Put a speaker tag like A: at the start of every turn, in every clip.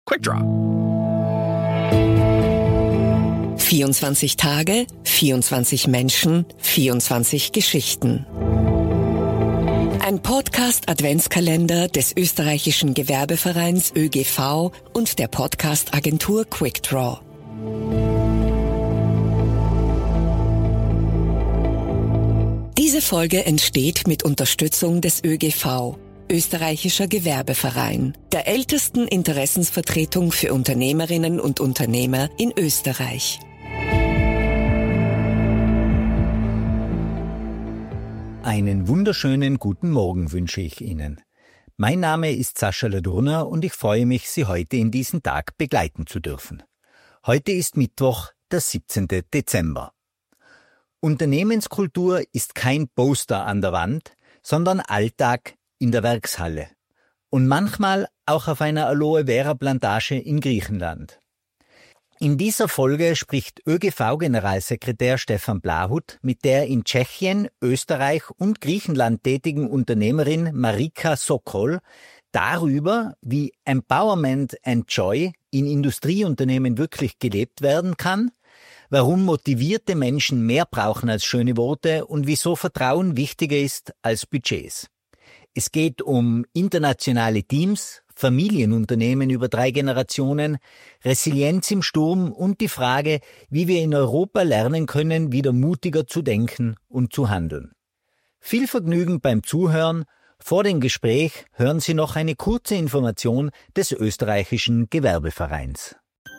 A: Quick Draw.
B: 24 Tage, 24 Menschen, 24 Geschichten. Ein Podcast-Adventskalender des österreichischen Gewerbevereins ÖGV und der Podcast-Agentur Quick Draw. Diese Folge entsteht mit Unterstützung des ÖGV, Österreichischer Gewerbeverein, der ältesten Interessensvertretung für Unternehmerinnen und Unternehmer in Österreich.
C: Einen wunderschönen guten Morgen wünsche ich Ihnen. Mein Name ist Sascha Ladurner und ich freue mich, Sie heute in diesen Tag begleiten zu dürfen. Heute ist Mittwoch, der 17. Dezember. Unternehmenskultur ist kein Poster an der Wand, sondern Alltag in der Werkshalle. Und manchmal auch auf einer Aloe-Vera-Plantage in Griechenland. In dieser Folge spricht ÖGV-Generalsekretär Stefan Blahut mit der in Tschechien, Österreich und Griechenland tätigen Unternehmerin Marika Sokol darüber, wie Empowerment and Joy in Industrieunternehmen wirklich gelebt werden kann, warum motivierte Menschen mehr brauchen als schöne Worte und wieso Vertrauen wichtiger ist als Budgets. Es geht um internationale Teams, Familienunternehmen über 3 Generationen, Resilienz im Sturm und die Frage, wie wir in Europa lernen können, wieder mutiger zu denken und zu handeln. Viel Vergnügen beim Zuhören. Vor dem Gespräch hören Sie noch eine kurze Information des österreichischen Gewerbevereins.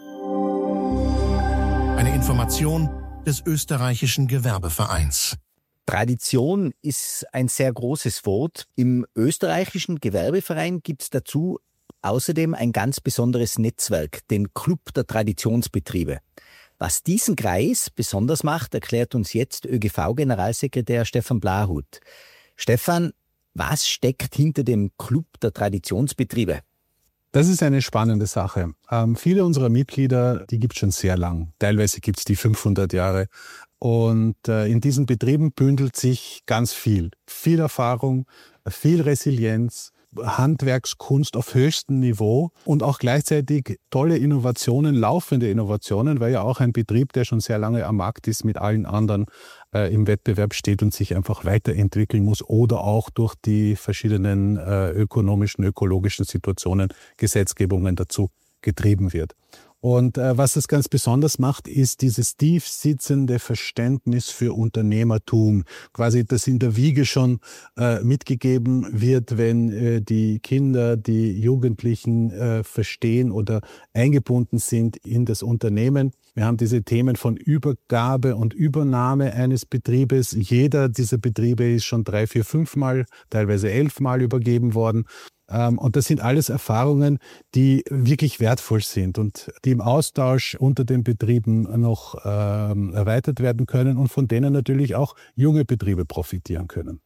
D: Eine Information des österreichischen Gewerbevereins.
C: Tradition ist ein sehr großes Wort. Im österreichischen Gewerbeverein gibt es dazu außerdem ein ganz besonderes Netzwerk, den Club der Traditionsbetriebe. Was diesen Kreis besonders macht, erklärt uns jetzt ÖGV-Generalsekretär Stefan Blahut. Stefan, was steckt hinter dem Club der Traditionsbetriebe?
E: Das ist eine spannende Sache. Viele unserer Mitglieder, die gibt es schon sehr lang. Teilweise gibt es die 500 Jahre. Und in diesen Betrieben bündelt sich ganz viel. Viel Erfahrung, viel Resilienz, Handwerkskunst auf höchstem Niveau und auch gleichzeitig tolle Innovationen, laufende Innovationen, weil ja auch ein Betrieb, der schon sehr lange am Markt ist, mit allen anderen im Wettbewerb steht und sich einfach weiterentwickeln muss oder auch durch die verschiedenen ökonomischen, ökologischen Situationen, Gesetzgebungen dazu getrieben wird. Und was das ganz besonders macht, ist dieses tief sitzende Verständnis für Unternehmertum. Quasi, das in der Wiege schon mitgegeben wird, wenn die Kinder, die Jugendlichen verstehen oder eingebunden sind in das Unternehmen. Wir haben diese Themen von Übergabe und Übernahme eines Betriebes. Jeder dieser Betriebe ist schon 3, 4, 5 Mal, teilweise 11 Mal übergeben worden. Und das sind alles Erfahrungen, die wirklich wertvoll sind und die im Austausch unter den Betrieben noch erweitert werden können und von denen natürlich auch junge Betriebe profitieren können.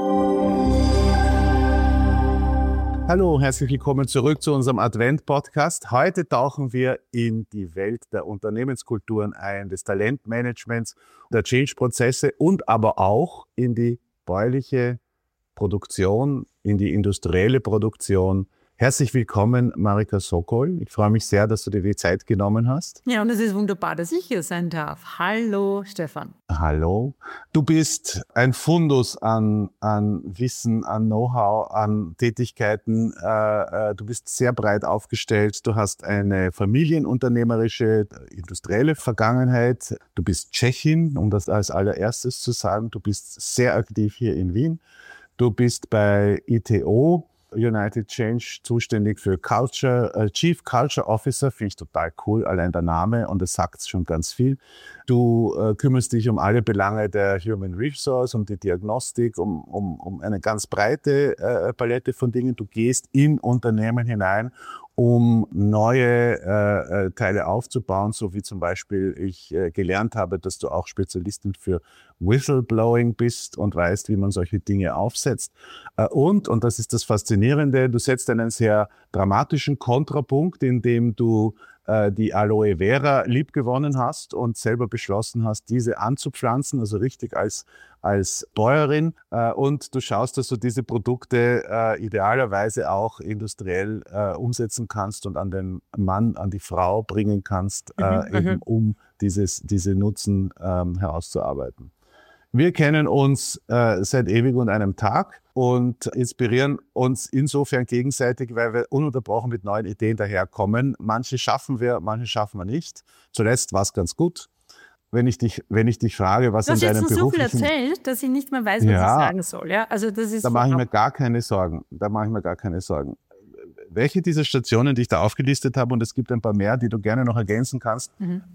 F: Hallo, herzlich willkommen zurück zu unserem Advent-Podcast. Heute tauchen wir in die Welt der Unternehmenskulturen ein, des Talentmanagements, der Change-Prozesse und aber auch in die bäuerliche Produktion, in die industrielle Produktion. Herzlich willkommen, Marika Sokol. Ich freue mich sehr, dass du dir die Zeit genommen hast.
G: Ja, und es ist wunderbar, dass ich hier sein darf. Hallo, Stefan.
F: Hallo. Du bist ein Fundus an Wissen, an Know-how, an Tätigkeiten. Du bist sehr breit aufgestellt. Du hast eine familienunternehmerische, industrielle Vergangenheit. Du bist Tschechin, um das als allererstes zu sagen. Du bist sehr aktiv hier in Wien. Du bist bei ITO, United Change, zuständig für Culture, Chief Culture Officer, finde ich total cool, allein der Name und das sagt schon ganz viel. Du kümmerst dich um alle Belange der Human Resource, um die Diagnostik, um eine ganz breite Palette von Dingen. Du gehst in Unternehmen hinein, um neue Teile aufzubauen, so wie zum Beispiel ich gelernt habe, dass du auch Spezialistin für Whistleblowing bist und weißt, wie man solche Dinge aufsetzt. Und das ist das Faszinierende, du setzt einen sehr dramatischen Kontrapunkt, indem du die Aloe Vera liebgewonnen hast und selber beschlossen hast, diese anzupflanzen, also richtig als Bäuerin. Und du schaust, dass du diese Produkte idealerweise auch industriell umsetzen kannst und an den Mann, an die Frau bringen kannst, eben um diese Nutzen herauszuarbeiten. Wir kennen uns seit ewig und einem Tag und inspirieren uns insofern gegenseitig, weil wir ununterbrochen mit neuen Ideen daherkommen. Manche schaffen wir nicht. Zuletzt war es ganz gut. Wenn ich dich frage, was an deinem beruflichen...
G: Du hast jetzt so viel erzählt, dass ich nicht mehr weiß, was ich sagen soll. Ja? Also das ist
F: da mache ich mir gar keine Sorgen. Welche dieser Stationen, die ich da aufgelistet habe, und es gibt ein paar mehr, die du gerne noch ergänzen kannst,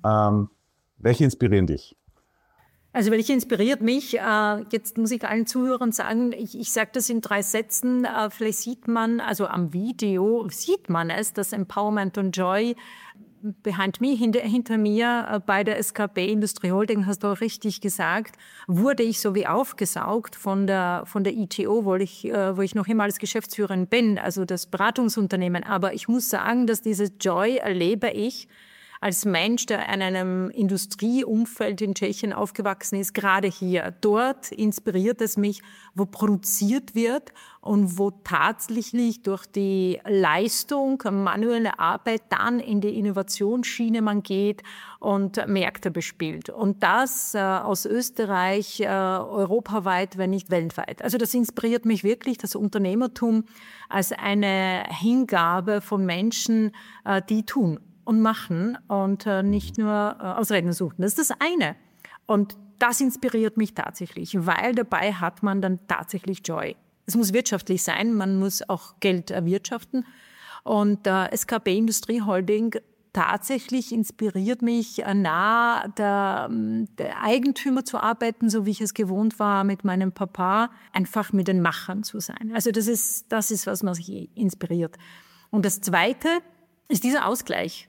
F: welche inspirieren dich?
G: Also welche inspiriert mich? Jetzt muss ich allen Zuhörern sagen, ich sage das in 3 Sätzen. Vielleicht sieht man, also am Video sieht man es, das Empowerment und Joy behind me, hinter mir bei der SKB Industrie Holding, hast du auch richtig gesagt, wurde ich so wie aufgesaugt von der ITO, wo ich noch immer als Geschäftsführerin bin, also das Beratungsunternehmen. Aber ich muss sagen, dass dieses Joy erlebe ich als Mensch, der in einem Industrieumfeld in Tschechien aufgewachsen ist, gerade hier. Dort inspiriert es mich, wo produziert wird und wo tatsächlich durch die Leistung, manuelle Arbeit dann in die Innovationsschiene man geht und Märkte bespielt. Und das aus Österreich europaweit, wenn nicht weltweit. Also das inspiriert mich wirklich, das Unternehmertum als eine Hingabe von Menschen, die tun und machen und nicht nur Ausreden suchen. Das ist das eine. Und das inspiriert mich tatsächlich, weil dabei hat man dann tatsächlich Joy. Es muss wirtschaftlich sein, man muss auch Geld erwirtschaften. Und SKB Industrie Holding tatsächlich inspiriert mich, nah der Eigentümer zu arbeiten, so wie ich es gewohnt war mit meinem Papa, einfach mit den Machern zu sein. Also das ist, was mich inspiriert. Und das Zweite ist dieser Ausgleich.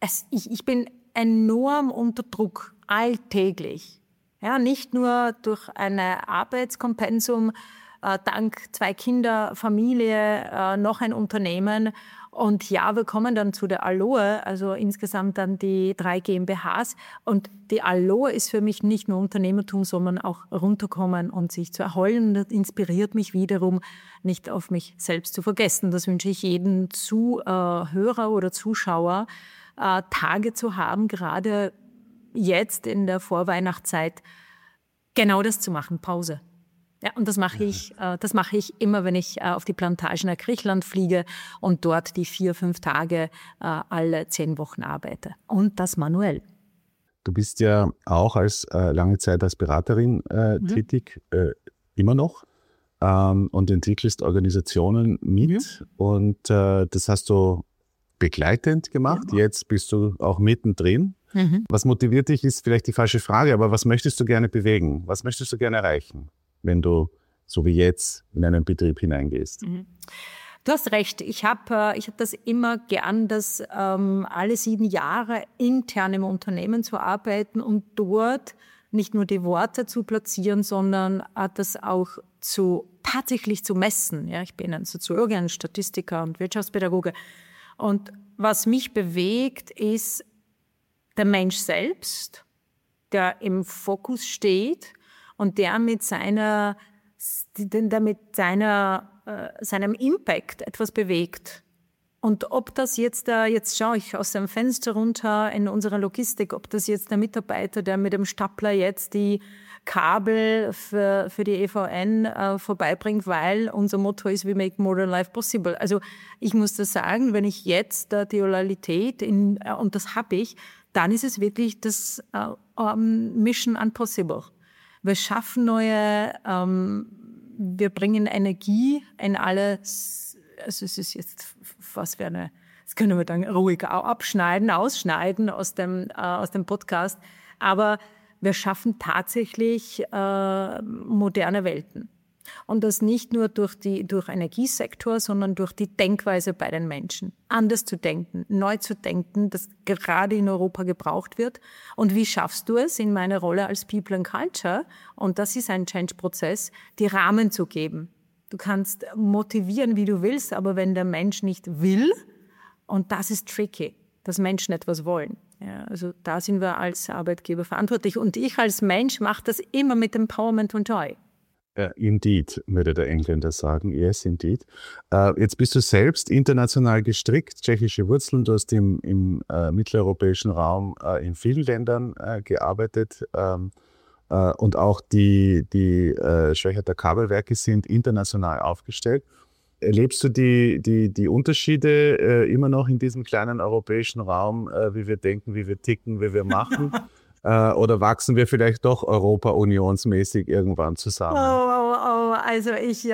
G: Ich bin enorm unter Druck, alltäglich. Ja, nicht nur durch ein Arbeitskompensum, dank 2 Kinder, Familie, noch ein Unternehmen. Und ja, wir kommen dann zu der Aloe, also insgesamt dann die 3 GmbHs. Und die Aloe ist für mich nicht nur Unternehmertum, sondern auch runterkommen und sich zu erholen. Das inspiriert mich wiederum, nicht auf mich selbst zu vergessen. Das wünsche ich jedem Zuhörer oder Zuschauer, Tage zu haben, gerade jetzt in der Vorweihnachtszeit, genau das zu machen, Pause. Ja, und das mache ich immer, wenn ich auf die Plantage nach Griechenland fliege und dort die 4-5 Tage alle 10 Wochen arbeite. Und das manuell.
F: Du bist ja auch lange Zeit als Beraterin tätig, immer noch, und entwickelst Organisationen mit. Und das hast du begleitend gemacht. Ja. Jetzt bist du auch mittendrin. Was motiviert dich, ist vielleicht die falsche Frage, aber was möchtest du gerne bewegen? Was möchtest du gerne erreichen, wenn du so wie jetzt in einen Betrieb hineingehst?
G: Du hast recht. Ich hab das immer gern, dass alle 7 Jahre intern im Unternehmen zu arbeiten und dort nicht nur die Worte zu platzieren, sondern das auch tatsächlich zu messen. Ja, ich bin ein Soziologe, ein Statistiker und Wirtschaftspädagoge. Und was mich bewegt, ist der Mensch selbst, der im Fokus steht und der mit seinem Impact etwas bewegt. Und ob das jetzt schaue ich aus dem Fenster runter in unserer Logistik, ob das jetzt der Mitarbeiter, der mit dem Stapler jetzt die Kabel für die EVN vorbeibringt, weil unser Motto ist, we make modern life possible. Also ich muss das sagen, wenn ich jetzt die Loyalität und das habe ich, dann ist es wirklich das Mission Impossible. Wir schaffen wir bringen Energie in alles. Also es ist jetzt das können wir dann ruhig ausschneiden aus dem Podcast. Aber wir schaffen tatsächlich moderne Welten. Und das nicht nur durch Energiesektor, sondern durch die Denkweise bei den Menschen. Anders zu denken, neu zu denken, das gerade in Europa gebraucht wird. Und wie schaffst du es in meiner Rolle als People and Culture, und das ist ein Change-Prozess, die Rahmen zu geben. Du kannst motivieren, wie du willst, aber wenn der Mensch nicht will, und das ist tricky. dass Menschen etwas wollen. Ja, also da sind wir als Arbeitgeber verantwortlich. Und ich als Mensch mache das immer mit Empowerment und Joy.
F: Indeed, würde der Engländer sagen. Yes, indeed. Jetzt bist du selbst international gestrickt, tschechische Wurzeln. Du hast im mitteleuropäischen Raum in vielen Ländern gearbeitet. Und auch die Schwächerter Kabelwerke sind international aufgestellt. Erlebst du die Unterschiede immer noch in diesem kleinen europäischen Raum, wie wir denken, wie wir ticken, wie wir machen? Oder wachsen wir vielleicht doch Europa-unionsmäßig irgendwann zusammen?
G: Also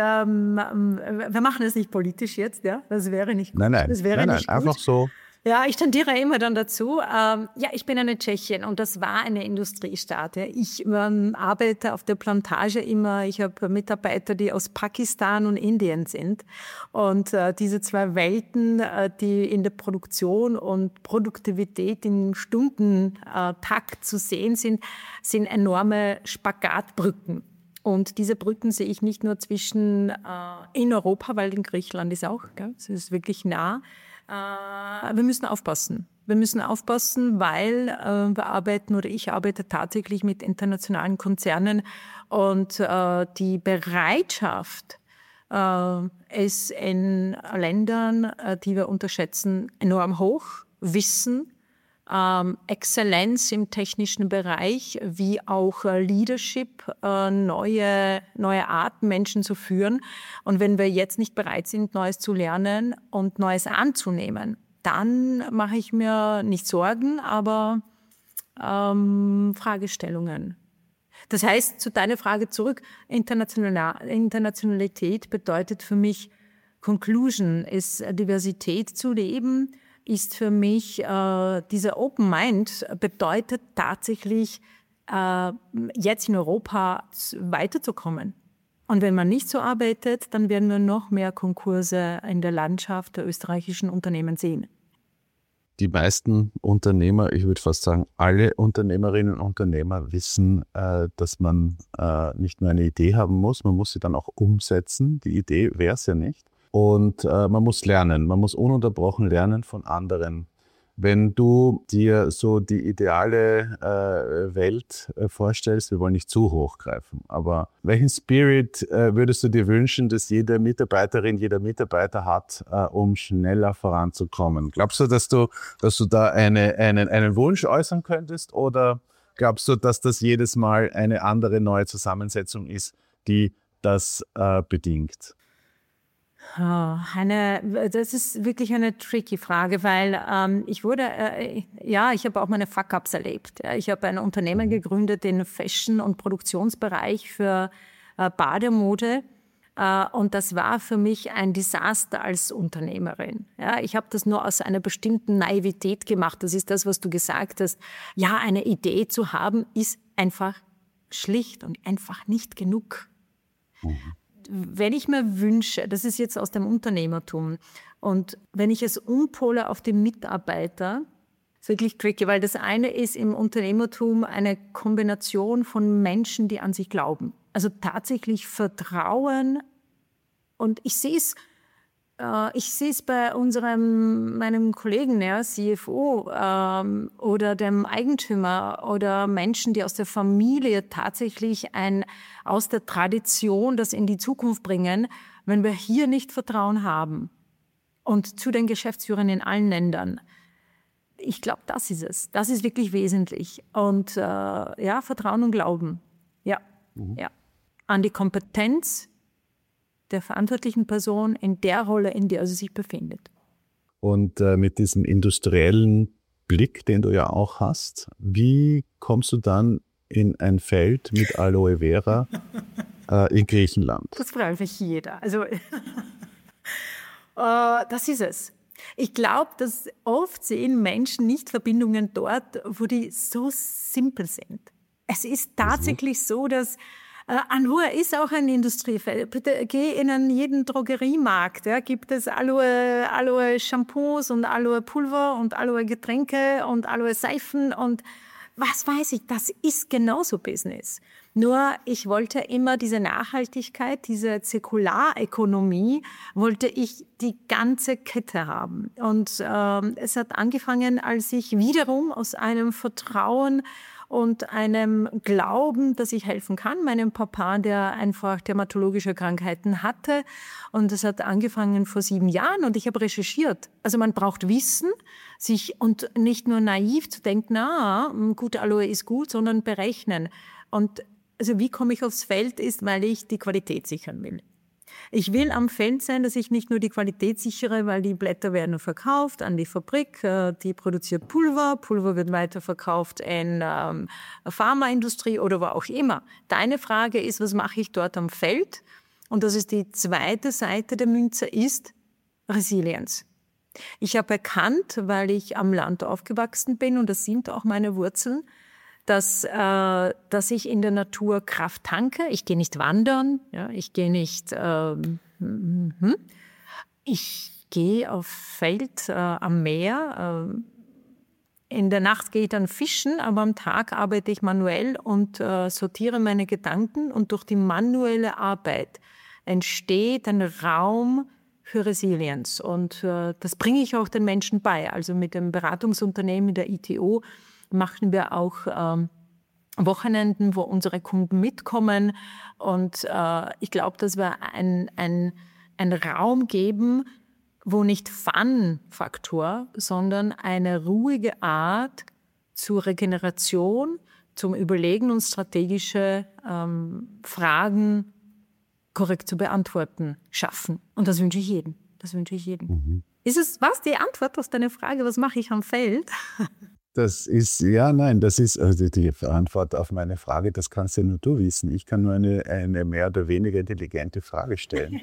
G: wir machen es nicht politisch jetzt, ja? Das wäre nicht gut.
F: Nein,
G: das wäre nicht gut.
F: Einfach so.
G: Ja, ich tendiere immer dann dazu. Ich bin eine Tschechin und das war eine Industriestaat. Ja. Ich arbeite auf der Plantage immer. Ich habe Mitarbeiter, die aus Pakistan und Indien sind. Und diese zwei Welten, die in der Produktion und Produktivität im Stundentakt zu sehen sind enorme Spagatbrücken. Und diese Brücken sehe ich nicht nur in Europa, weil in Griechenland ist auch, es ist wirklich nah. Wir müssen aufpassen. Wir müssen aufpassen, weil ich arbeite tagtäglich mit internationalen Konzernen und die Bereitschaft ist in Ländern, die wir unterschätzen, enorm hoch. Wissen, Exzellenz im technischen Bereich, wie auch Leadership, neue Arten, Menschen zu führen. Und wenn wir jetzt nicht bereit sind, Neues zu lernen und Neues anzunehmen, dann mache ich mir nicht Sorgen, aber Fragestellungen. Das heißt, zu deiner Frage zurück, Internationalität bedeutet für mich Conclusion, ist Diversität zu leben, ist für mich, dieser Open Mind bedeutet tatsächlich, jetzt in Europa weiterzukommen. Und wenn man nicht so arbeitet, dann werden wir noch mehr Konkurse in der Landschaft der österreichischen Unternehmen sehen.
F: Die meisten Unternehmer, ich würde fast sagen, alle Unternehmerinnen und Unternehmer wissen, dass man nicht nur eine Idee haben muss, man muss sie dann auch umsetzen. Die Idee wäre es ja nicht. Und man muss lernen, man muss ununterbrochen lernen von anderen. Wenn du dir so die ideale Welt vorstellst, wir wollen nicht zu hoch greifen, aber welchen Spirit würdest du dir wünschen, dass jede Mitarbeiterin, jeder Mitarbeiter hat, um schneller voranzukommen? Glaubst du, dass du da einen Wunsch äußern könntest, oder glaubst du, dass das jedes Mal eine andere neue Zusammensetzung ist, die das bedingt?
G: Das ist wirklich eine tricky Frage, weil ich habe auch meine Fuck-ups erlebt. Ja. Ich habe ein Unternehmen gegründet in Fashion- und Produktionsbereich für Bademode. Und das war für mich ein Desaster als Unternehmerin. Ja, ich habe das nur aus einer bestimmten Naivität gemacht. Das ist das, was du gesagt hast. Ja, eine Idee zu haben, ist einfach schlicht und einfach nicht genug. Wenn ich mir wünsche, das ist jetzt aus dem Unternehmertum, und wenn ich es umpole auf die Mitarbeiter, ist wirklich tricky, weil das eine ist im Unternehmertum eine Kombination von Menschen, die an sich glauben. Also tatsächlich Vertrauen, und ich sehe es bei meinem Kollegen, ja, CFO oder dem Eigentümer oder Menschen, die aus der Familie tatsächlich aus der Tradition das in die Zukunft bringen, wenn wir hier nicht Vertrauen haben. Und zu den Geschäftsführern in allen Ländern. Ich glaube, das ist es. Das ist wirklich wesentlich. Und Vertrauen und Glauben. Ja. An die Kompetenz der verantwortlichen Person in der Rolle, in der sie sich befindet.
F: Und mit diesem industriellen Blick, den du ja auch hast, wie kommst du dann in ein Feld mit Aloe Vera in Griechenland?
G: Das fragt mich jeder. Also das ist es. Ich glaube, dass oft sehen Menschen nicht Verbindungen dort, wo die so simpel sind. Es ist tatsächlich so, dass Aloe ist auch ein Industriefeld. Bitte geh in jeden Drogeriemarkt. Ja, gibt es Aloe-Shampoos und Aloe-Pulver und Aloe-Getränke und Aloe-Seifen. Und was weiß ich, das ist genauso Business. Nur ich wollte immer diese Nachhaltigkeit, diese Zirkularökonomie, wollte ich die ganze Kette haben. Und es hat angefangen, als ich wiederum aus einem Vertrauen und einem Glauben, dass ich helfen kann, meinem Papa, der einfach dermatologische Krankheiten hatte. Und das hat angefangen vor 7 Jahren und ich habe recherchiert. Also man braucht Wissen, und nicht nur naiv zu denken, gute Aloe ist gut, sondern berechnen. Und also wie komme ich aufs Feld, ist, weil ich die Qualität sichern will. Ich will am Feld sein, dass ich nicht nur die Qualität sichere, weil die Blätter werden verkauft an die Fabrik, die produziert Pulver. Pulver wird weiterverkauft in Pharmaindustrie oder wo auch immer. Deine Frage ist, was mache ich dort am Feld? Und das ist die zweite Seite der Münze, ist Resilienz. Ich habe erkannt, weil ich am Land aufgewachsen bin, und das sind auch meine Wurzeln, dass ich in der Natur Kraft tanke. Ich gehe nicht wandern, ja, ich gehe nicht, ich gehe auf Feld am Meer. In der Nacht gehe ich dann fischen, aber am Tag arbeite ich manuell und sortiere meine Gedanken. Und durch die manuelle Arbeit entsteht ein Raum für Resilienz. Und das bringe ich auch den Menschen bei. Also mit dem Beratungsunternehmen der ITO machen wir auch Wochenenden, wo unsere Kunden mitkommen. Und ich glaube, dass wir einen Raum geben, wo nicht Fun-Faktor, sondern eine ruhige Art zur Regeneration, zum Überlegen und strategische Fragen korrekt zu beantworten schaffen. Und das wünsche ich jedem. Das wünsche ich jedem.
F: Mhm.
G: Ist es was die Antwort auf deine Frage, was mache ich am Feld?
F: Das ist, also die Antwort auf meine Frage, das kannst ja nur du wissen. Ich kann nur eine mehr oder weniger intelligente Frage stellen.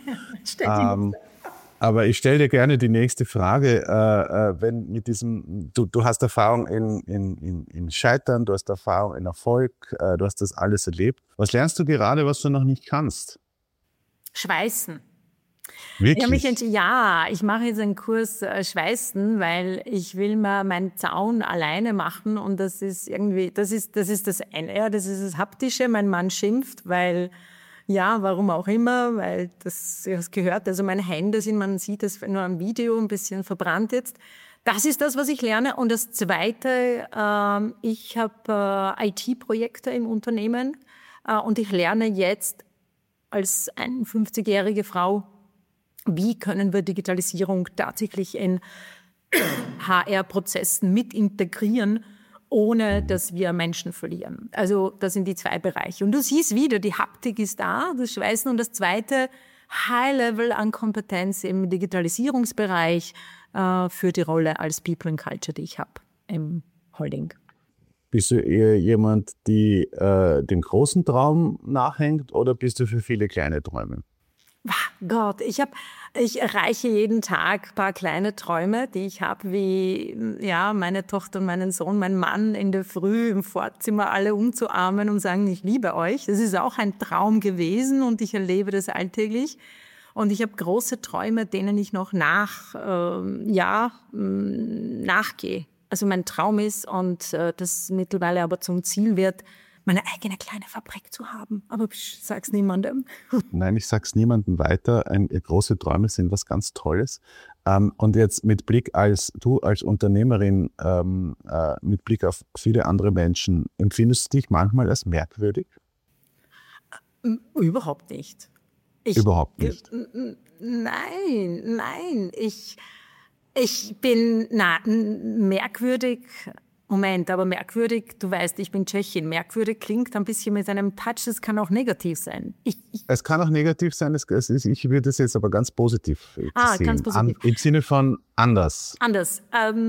F: Aber ich stelle dir gerne die nächste Frage. Wenn mit diesem, du hast Erfahrung in Scheitern, du hast Erfahrung in Erfolg, du hast das alles erlebt. Was lernst du gerade, was du noch nicht kannst?
G: Schweißen.
F: Wirklich?
G: Ich mache jetzt einen Kurs Schweißen, weil ich will mal meinen Zaun alleine machen und das ist irgendwie, das ist das eine, ja, das ist das Haptische. Mein Mann schimpft, weil, ja, warum auch immer, weil das gehört, also meine Hände sind, man sieht das nur am Video, ein bisschen verbrannt jetzt. Das ist das, was ich lerne. Und das Zweite, ich habe IT-Projekte im Unternehmen und ich lerne jetzt als 51-jährige Frau, wie können wir Digitalisierung tatsächlich in HR-Prozessen mit integrieren, ohne dass wir Menschen verlieren. Also das sind die 2 Bereiche. Und du siehst wieder, die Haptik ist da, das Schweißen. Und das zweite, High-Level an Kompetenz im Digitalisierungsbereich für die Rolle als People and Culture, die ich habe im Holding.
F: Bist du eher jemand, die dem großen Traum nachhängt oder bist du für viele kleine Träume?
G: Gott, ich erreiche jeden Tag ein paar kleine Träume, die ich habe, wie ja, meine Tochter und meinen Sohn, mein Mann in der Früh im Vorzimmer alle umzuarmen und sagen, ich liebe euch. Das ist auch ein Traum gewesen und ich erlebe das alltäglich. Und ich habe große Träume, denen ich noch nachgehe. Also mein Traum ist, und das mittlerweile aber zum Ziel wird, meine eigene kleine Fabrik zu haben. Aber ich sag's niemandem.
F: Nein, ich sag's niemandem weiter. Große Träume sind was ganz Tolles. Und jetzt mit Blick als Unternehmerin, mit Blick auf viele andere Menschen, empfindest du dich manchmal als merkwürdig?
G: Überhaupt nicht.
F: Überhaupt nicht?
G: Nein. Ich bin merkwürdig. Moment, aber merkwürdig, du weißt, ich bin Tschechin. Merkwürdig klingt ein bisschen mit einem Touch, das kann auch negativ sein.
F: Es kann auch negativ sein, ich würde das jetzt aber ganz positiv sehen.
G: Ganz positiv.
F: Im Sinne von anders.
G: Anders.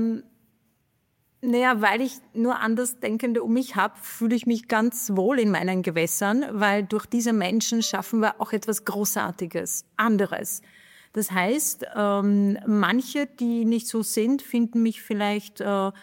G: Weil ich nur Andersdenkende um mich habe, fühle ich mich ganz wohl in meinen Gewässern, weil durch diese Menschen schaffen wir auch etwas Großartiges, anderes. Das heißt, manche, die nicht so sind, finden mich vielleicht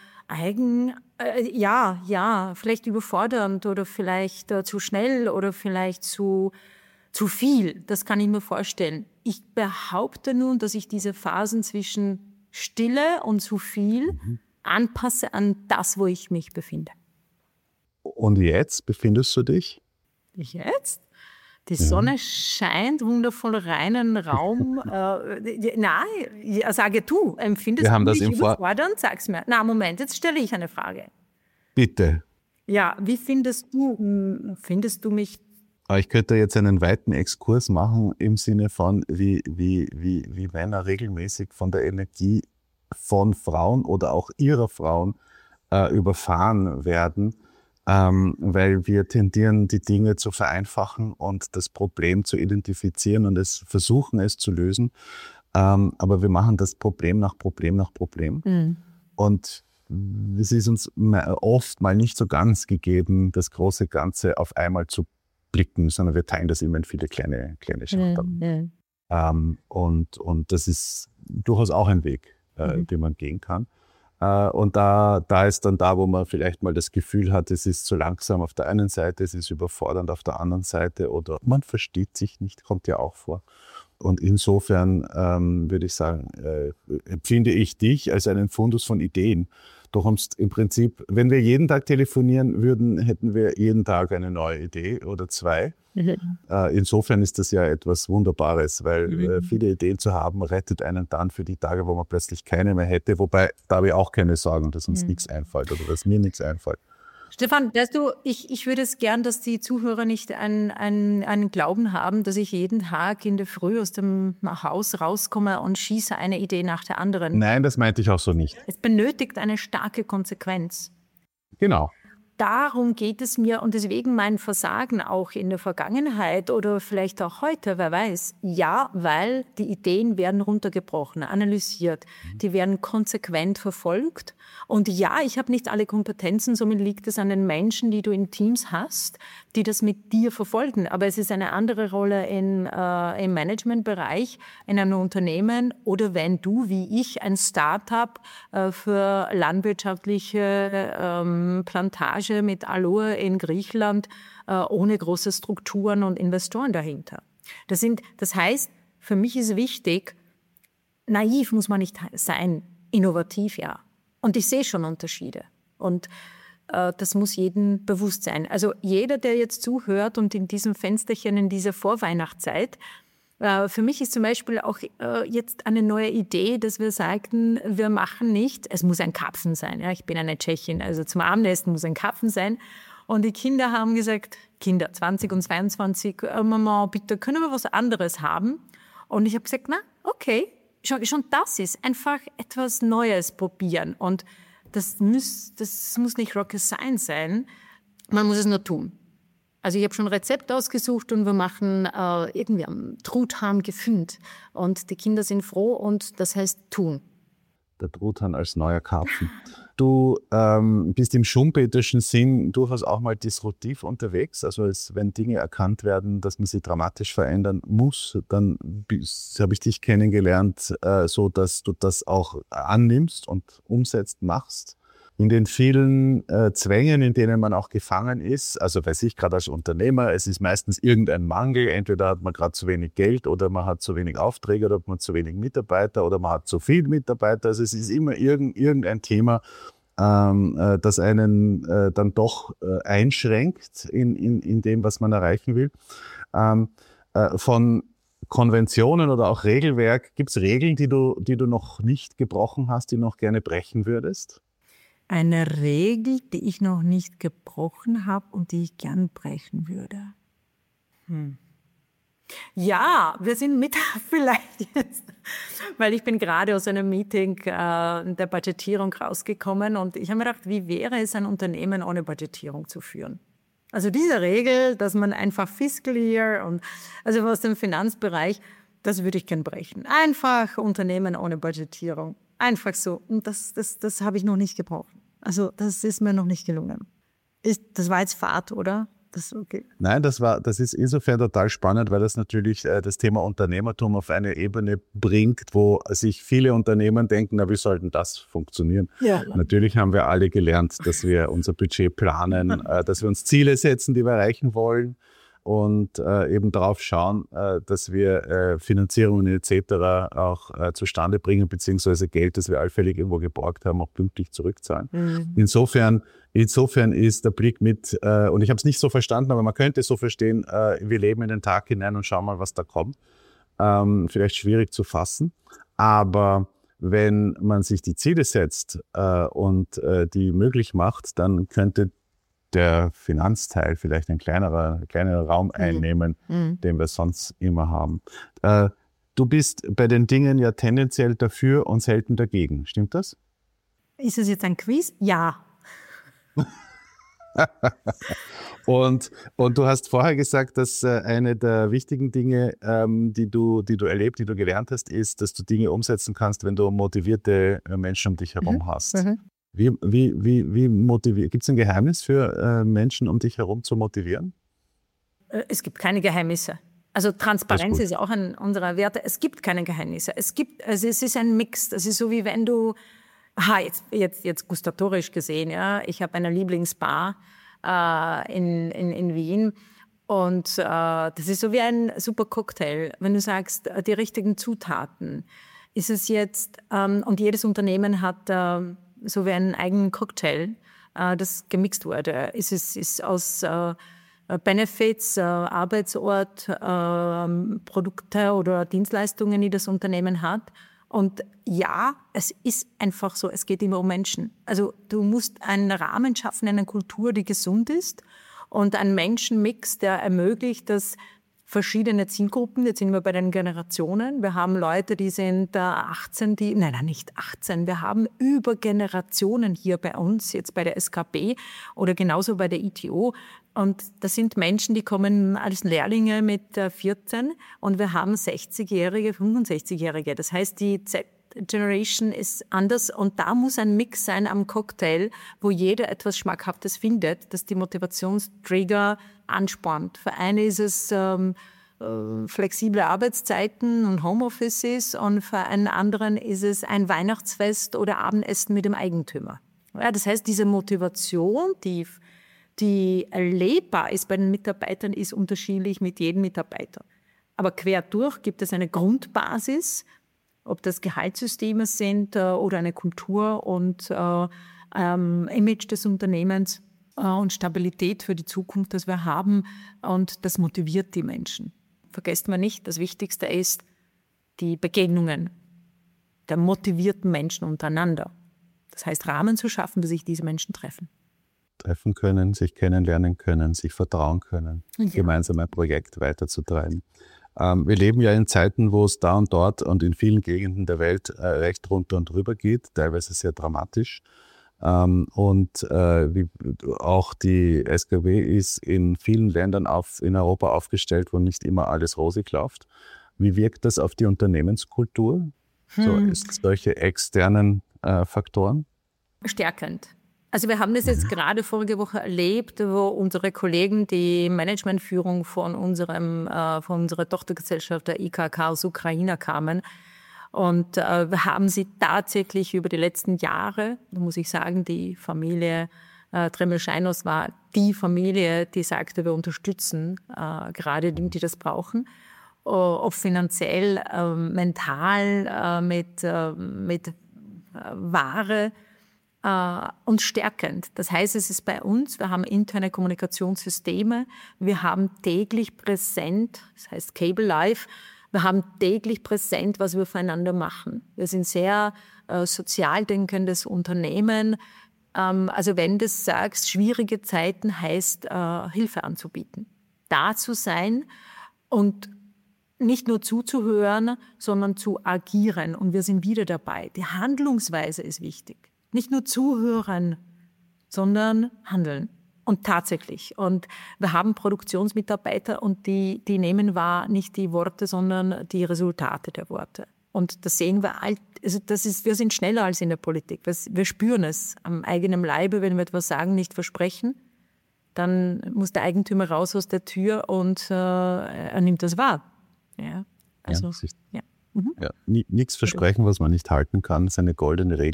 G: vielleicht überfordernd oder vielleicht zu schnell oder vielleicht zu viel. Das kann ich mir vorstellen. Ich behaupte nun, dass ich diese Phasen zwischen Stille und zu viel anpasse an das, wo ich mich befinde.
F: Und jetzt befindest du dich?
G: Jetzt? Die Sonne scheint, wundervoll reinen Raum. Nein, sage du, empfindest du mich überfordernd? Sag's mir. Na, Moment, jetzt stelle ich eine Frage.
F: Bitte.
G: Ja, wie findest du mich?
F: Ich könnte jetzt einen weiten Exkurs machen im Sinne von, wie Männer regelmäßig von der Energie von Frauen oder auch ihrer Frauen überfahren werden. Weil wir tendieren, die Dinge zu vereinfachen und das Problem zu identifizieren und versuchen es zu lösen. Aber wir machen das Problem nach Problem nach Problem. Mhm. Und es ist uns oft mal nicht so ganz gegeben, das große Ganze auf einmal zu blicken, sondern wir teilen das immer in viele kleine Schachteln. Mhm. Und das ist durchaus auch ein Weg, den man gehen kann. Und da ist dann da, wo man vielleicht mal das Gefühl hat, es ist zu langsam auf der einen Seite, es ist überfordernd auf der anderen Seite oder man versteht sich nicht, kommt ja auch vor. Und insofern würde ich sagen, empfinde ich dich als einen Fundus von Ideen. Du kommst im Prinzip, wenn wir jeden Tag telefonieren würden, hätten wir jeden Tag eine neue Idee oder zwei. Insofern ist das ja etwas Wunderbares, weil viele Ideen zu haben, rettet einen dann für die Tage, wo man plötzlich keine mehr hätte. Wobei, da habe ich auch keine Sorgen, dass uns nichts einfällt oder dass mir nichts einfällt.
G: Stefan, weißt du, ich würde es gern, dass die Zuhörer nicht einen Glauben haben, dass ich jeden Tag in der Früh aus dem Haus rauskomme und schieße eine Idee nach der anderen.
F: Nein, das meinte ich auch so nicht.
G: Es benötigt eine starke Konsequenz.
F: Genau.
G: Darum geht es mir und deswegen mein Versagen auch in der Vergangenheit oder vielleicht auch heute, wer weiß. Ja, weil die Ideen werden runtergebrochen, analysiert, die werden konsequent verfolgt. Und ja, ich habe nicht alle Kompetenzen, somit liegt es an den Menschen, die du in Teams hast, die das mit dir verfolgen. Aber es ist eine andere Rolle im Managementbereich, in einem Unternehmen oder wenn du, wie ich, ein Start-up für landwirtschaftliche Plantage mit Aloe in Griechenland ohne große Strukturen und Investoren dahinter. Das heißt, für mich ist wichtig, naiv muss man nicht sein, innovativ ja. Und ich sehe schon Unterschiede. Und das muss jedem bewusst sein. Also jeder, der jetzt zuhört und in diesem Fensterchen in dieser Vorweihnachtszeit, für mich ist zum Beispiel auch jetzt eine neue Idee, dass wir sagten, wir machen nicht, es muss ein Karpfen sein. Ja, ich bin eine Tschechin, also zum Abendessen muss ein Karpfen sein. Und die Kinder haben gesagt, 20 und 22, Mama, bitte können wir was anderes haben? Und ich habe gesagt, na, okay, schon das ist einfach etwas Neues probieren. Und das muss nicht Rocket Science sein, man muss es nur tun. Also ich habe schon ein Rezept ausgesucht und wir machen irgendwie am Truthahn gefüllt. Und die Kinder sind froh und das heißt tun.
F: Der Truthahn als neuer Karpfen. Du bist im schumpeterschen Sinn durchaus auch mal disruptiv unterwegs. Also wenn Dinge erkannt werden, dass man sie dramatisch verändern muss, dann habe ich dich kennengelernt, so dass du das auch annimmst und umsetzt, machst. In den vielen Zwängen, in denen man auch gefangen ist, also weiß ich, gerade als Unternehmer, es ist meistens irgendein Mangel, entweder hat man gerade zu wenig Geld oder man hat zu wenig Aufträge oder hat man zu wenig Mitarbeiter oder man hat zu viel Mitarbeiter, also es ist immer irgendein Thema, das einen dann doch einschränkt in dem, was man erreichen will. Von Konventionen oder auch Regelwerk, gibt es Regeln, die du noch nicht gebrochen hast, die du noch gerne brechen würdest?
G: Eine Regel, die ich noch nicht gebrochen habe und die ich gern brechen würde. Ja, wir sind vielleicht jetzt, weil ich bin gerade aus einem Meeting der Budgetierung rausgekommen und ich habe mir gedacht, wie wäre es, ein Unternehmen ohne Budgetierung zu führen? Also diese Regel, dass man einfach Fiscal Year und also aus dem Finanzbereich, das würde ich gern brechen. Einfach Unternehmen ohne Budgetierung. Einfach so. Und das habe ich noch nicht gebrochen. Also das ist mir noch nicht gelungen. Das war jetzt Fahrt, oder? Das ist okay.
F: Nein, das ist insofern total spannend, weil das natürlich das Thema Unternehmertum auf eine Ebene bringt, wo sich viele Unternehmen denken, na, wie soll denn das funktionieren? Ja. Natürlich haben wir alle gelernt, dass wir unser Budget planen, dass wir uns Ziele setzen, die wir erreichen wollen. und eben darauf schauen, dass wir Finanzierungen etc. auch zustande bringen, beziehungsweise Geld, das wir allfällig irgendwo geborgt haben, auch pünktlich zurückzahlen. Insofern ist der Blick mit, und ich habe es nicht so verstanden, aber man könnte es so verstehen, wir leben in den Tag hinein und schauen mal, was da kommt. Vielleicht schwierig zu fassen, aber wenn man sich die Ziele setzt und die möglich macht, dann könnte der Finanzteil vielleicht ein kleinerer Raum einnehmen, den wir sonst immer haben. Du bist bei den Dingen ja tendenziell dafür und selten dagegen. Stimmt das?
G: Ist es jetzt ein Quiz? Ja.
F: Und du hast vorher gesagt, dass eine der wichtigen Dinge, die du erlebt, die du gelernt hast, ist, dass du Dinge umsetzen kannst, wenn du motivierte Menschen um dich herum hast. Wie motiviert? Gibt es ein Geheimnis für Menschen um dich herum zu motivieren?
G: Es gibt keine Geheimnisse. Also Transparenz ist auch ein unserer Werte. Es gibt keine Geheimnisse. Es ist ein Mix. Das ist so, wie wenn du jetzt gustatorisch gesehen, ja, ich habe eine Lieblingsbar in Wien und das ist so wie ein super Cocktail. Wenn du sagst, die richtigen Zutaten, ist es jetzt, und jedes Unternehmen hat so wie einen eigenen Cocktail, das gemixt wurde. Ist aus Benefits, Arbeitsort, Produkte oder Dienstleistungen, die das Unternehmen hat. Und ja, es ist einfach so, es geht immer um Menschen. Also du musst einen Rahmen schaffen, eine Kultur, die gesund ist und einen Menschenmix, der ermöglicht, dass verschiedene Zielgruppen, jetzt sind wir bei den Generationen, wir haben Leute, die sind 18, nicht 18, wir haben über Generationen hier bei uns, jetzt bei der SKB oder genauso bei der ITO. Und das sind Menschen, die kommen als Lehrlinge mit 14 und wir haben 60-Jährige, 65-Jährige. Das heißt, die Z-Generation ist anders und da muss ein Mix sein am Cocktail, wo jeder etwas Schmackhaftes findet, das die Motivationstrigger anspornt. Für eine ist es flexible Arbeitszeiten und Homeoffices und für einen anderen ist es ein Weihnachtsfest oder Abendessen mit dem Eigentümer. Ja, das heißt, diese Motivation, die erlebbar ist bei den Mitarbeitern, ist unterschiedlich mit jedem Mitarbeiter. Aber quer durch gibt es eine Grundbasis, ob das Gehaltssysteme sind oder eine Kultur und Image des Unternehmens und Stabilität für die Zukunft, das wir haben. Und das motiviert die Menschen. Vergesst mal nicht, das Wichtigste ist die Begegnungen der motivierten Menschen untereinander. Das heißt, Rahmen zu schaffen, wie sich diese Menschen treffen
F: können, sich kennenlernen können, sich vertrauen können, gemeinsam ein Projekt weiterzutreiben. Wir leben ja in Zeiten, wo es da und dort und in vielen Gegenden der Welt recht runter und drüber geht, teilweise sehr dramatisch. Auch die SKW ist in vielen Ländern in Europa aufgestellt, wo nicht immer alles rosig läuft. Wie wirkt das auf die Unternehmenskultur? Solche externen Faktoren?
G: Stärkend. Also wir haben das jetzt gerade vorige Woche erlebt, wo unsere Kollegen die Managementführung von unserer Tochtergesellschaft der IKK aus Ukraine kamen. Und wir haben sie tatsächlich über die letzten Jahre, da muss ich sagen, die Familie Tremel-Scheinhaus war die Familie, die sagte, wir unterstützen gerade die, die das brauchen. Ob finanziell, mental, mit Ware und stärkend. Das heißt, es ist bei uns, wir haben interne Kommunikationssysteme, wir haben täglich präsent, das heißt Cable Live, wir haben täglich präsent, was wir füreinander machen. Wir sind sehr sozial denkendes Unternehmen. Also wenn du sagst, schwierige Zeiten heißt, Hilfe anzubieten. Da zu sein und nicht nur zuzuhören, sondern zu agieren. Und wir sind wieder dabei. Die Handlungsweise ist wichtig. Nicht nur zuhören, sondern handeln. Und tatsächlich. Und wir haben Produktionsmitarbeiter und die nehmen wahr nicht die Worte, sondern die Resultate der Worte. Und das sehen wir, wir sind schneller als in der Politik. Wir spüren es am eigenen Leibe, wenn wir etwas sagen, nicht versprechen. Dann muss der Eigentümer raus aus der Tür und er nimmt das wahr. Ja, also,
F: nichts versprechen, was man nicht halten kann, ist eine goldene Regel.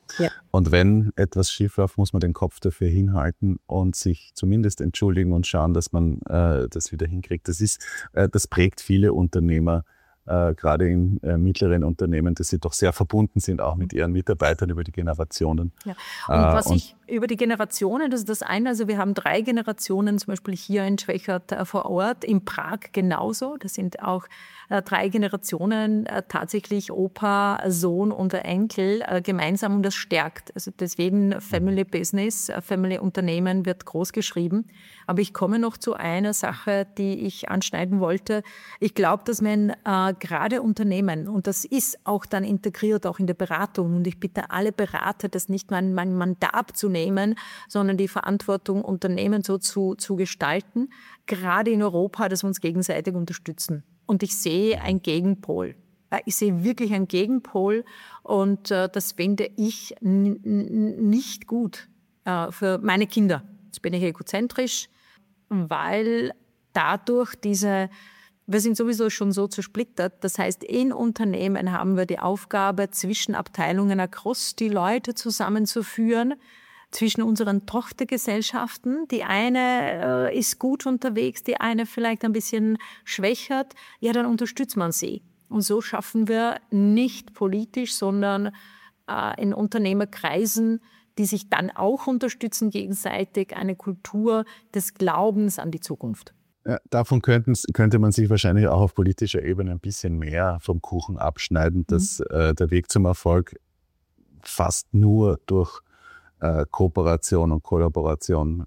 G: Ja.
F: Und wenn etwas schief läuft, muss man den Kopf dafür hinhalten und sich zumindest entschuldigen und schauen, dass man das wieder hinkriegt. Das prägt viele Unternehmer, gerade in mittleren Unternehmen, dass sie doch sehr verbunden sind, auch mit ihren Mitarbeitern über die Generationen.
G: Ja. Und was ich über die Generationen, das ist das eine, also wir haben 3 Generationen, zum Beispiel hier in Schwechat vor Ort, in Prag genauso. Das sind auch 3 Generationen, tatsächlich Opa, Sohn und Enkel gemeinsam, und das stärkt. Also deswegen Family Business, Family Unternehmen wird groß geschrieben. Aber ich komme noch zu einer Sache, die ich anschneiden wollte. Ich glaube, dass man gerade Unternehmen, und das ist auch dann integriert, auch in der Beratung, und ich bitte alle Berater, das nicht mein Mandat zu nehmen, sondern die Verantwortung, Unternehmen so zu gestalten, gerade in Europa, dass wir uns gegenseitig unterstützen. Und ich sehe einen Gegenpol. Ich sehe wirklich einen Gegenpol, und das finde ich nicht gut für meine Kinder. Jetzt bin ich egozentrisch, weil dadurch wir sind sowieso schon so zersplittert. Das heißt, in Unternehmen haben wir die Aufgabe, zwischen Abteilungen across die Leute zusammenzuführen, zwischen unseren Tochtergesellschaften. Die eine ist gut unterwegs, die eine vielleicht ein bisschen schwächert. Ja, dann unterstützt man sie. Und so schaffen wir nicht politisch, sondern in Unternehmerkreisen, die sich dann auch unterstützen gegenseitig, eine Kultur des Glaubens an die Zukunft.
F: Ja, davon könnte man sich wahrscheinlich auch auf politischer Ebene ein bisschen mehr vom Kuchen abschneiden, dass der Weg zum Erfolg fast nur durch Kooperation und Kollaboration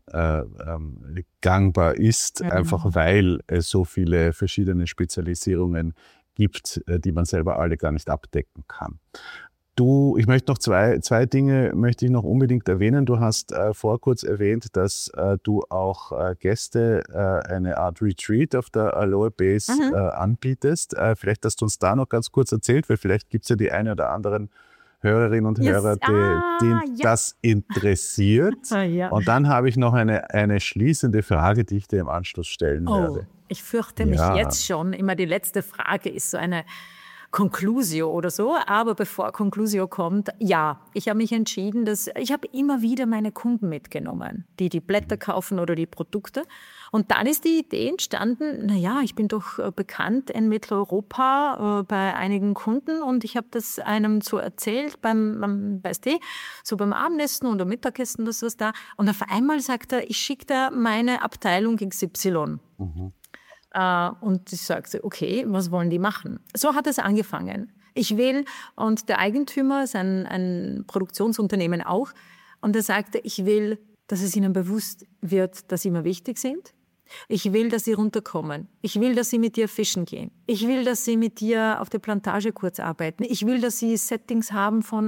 F: gangbar ist, einfach weil es so viele verschiedene Spezialisierungen gibt, die man selber alle gar nicht abdecken kann. Ich möchte noch zwei Dinge möchte ich noch unbedingt erwähnen. Du hast kurz erwähnt, dass du auch Gäste eine Art Retreat auf der Aloe Base anbietest. Vielleicht hast du uns da noch ganz kurz erzählt, weil vielleicht gibt es ja die eine oder anderen Hörerinnen und Hörer, die das interessiert.
G: Ja.
F: Und dann habe ich noch eine schließende Frage, die ich dir im Anschluss stellen werde.
G: Ich fürchte mich jetzt schon. Immer die letzte Frage ist so eine Conclusio oder so, aber bevor Conclusio kommt, ja, ich habe mich entschieden, ich habe immer wieder meine Kunden mitgenommen, die Blätter kaufen oder die Produkte. Und dann ist die Idee entstanden, ich bin doch bekannt in Mitteleuropa bei einigen Kunden, und ich habe das einem so erzählt beim Abendessen oder Mittagessen, das was da. Und auf einmal sagt er, ich schicke da meine Abteilung XY. Und ich sagte, okay, was wollen die machen? So hat es angefangen. Und der Eigentümer ist ein Produktionsunternehmen auch, und er sagte, ich will, dass es ihnen bewusst wird, dass sie mir wichtig sind. Ich will, dass sie runterkommen. Ich will, dass sie mit dir fischen gehen. Ich will, dass sie mit dir auf der Plantage kurz arbeiten. Ich will, dass sie Settings haben von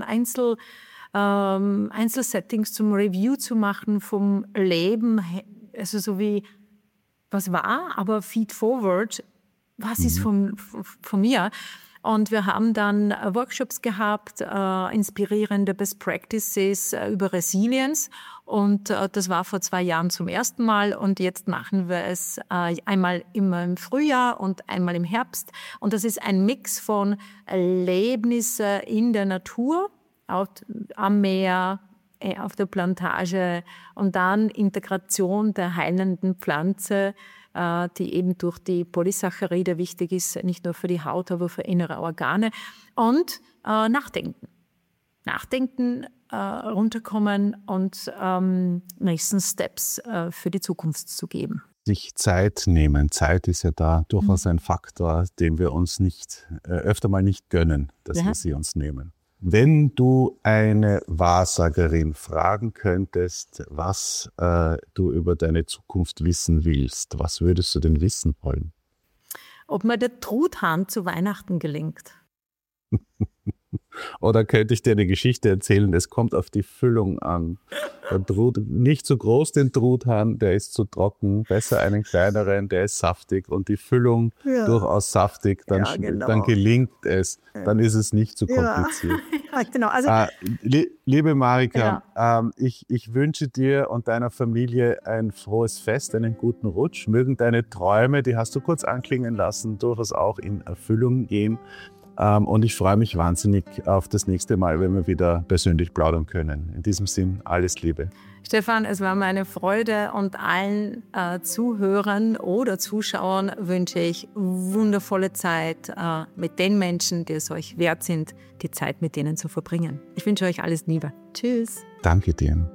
G: Einzelsettings zum Review zu machen, vom Leben, also so wie was war, aber feed forward, was ist von mir? Und wir haben dann Workshops gehabt, inspirierende Best Practices über Resilience. Und das war vor 2 Jahren zum ersten Mal. Und jetzt machen wir es einmal immer im Frühjahr und einmal im Herbst. Und das ist ein Mix von Erlebnissen in der Natur, am Meer, auf der Plantage, und dann Integration der heilenden Pflanze, die eben durch die Polysaccharide wichtig ist, nicht nur für die Haut, aber für innere Organe. Und nachdenken. Nachdenken, runterkommen und nächsten Steps für die Zukunft zu geben.
F: Sich Zeit nehmen. Zeit ist ja da durchaus ein Faktor, den wir uns öfter mal nicht gönnen, dass wir sie uns nehmen. Wenn du eine Wahrsagerin fragen könntest, was du über deine Zukunft wissen willst, was würdest du denn wissen wollen?
G: Ob mir der Truthahn zu Weihnachten gelingt.
F: Oder könnte ich dir eine Geschichte erzählen, es kommt auf die Füllung an. Nicht zu groß den Truthahn, der ist zu trocken, besser einen kleineren, der ist saftig, und die Füllung durchaus saftig, dann gelingt es, dann ist es nicht zu kompliziert.
G: Ja, genau. Also,
F: liebe Marika, ich wünsche dir und deiner Familie ein frohes Fest, einen guten Rutsch. Mögen deine Träume, die hast du kurz anklingen lassen, durchaus auch in Erfüllung gehen. Und ich freue mich wahnsinnig auf das nächste Mal, wenn wir wieder persönlich plaudern können. In diesem Sinn, alles Liebe.
G: Stefan, es war meine Freude und allen Zuhörern oder Zuschauern wünsche ich wundervolle Zeit mit den Menschen, die es euch wert sind, die Zeit mit denen zu verbringen. Ich wünsche euch alles Liebe. Tschüss.
F: Danke dir.